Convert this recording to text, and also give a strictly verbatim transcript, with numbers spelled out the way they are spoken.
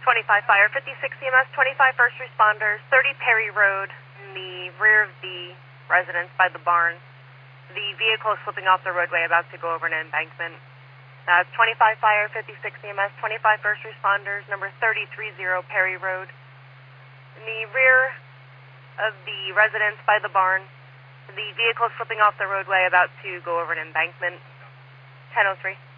twenty-five Fire, fifty-six E M S, twenty-five First Responders, thirty Perry Road, in the rear of the residence by the barn. The vehicle is slipping off the roadway, about to go over an embankment. That's twenty-five Fire, fifty-six E M S, twenty-five First Responders, number thirty-three zero Perry Road. In the rear of the residence by the barn, the vehicle is slipping off the roadway, about to go over an embankment. ten oh three.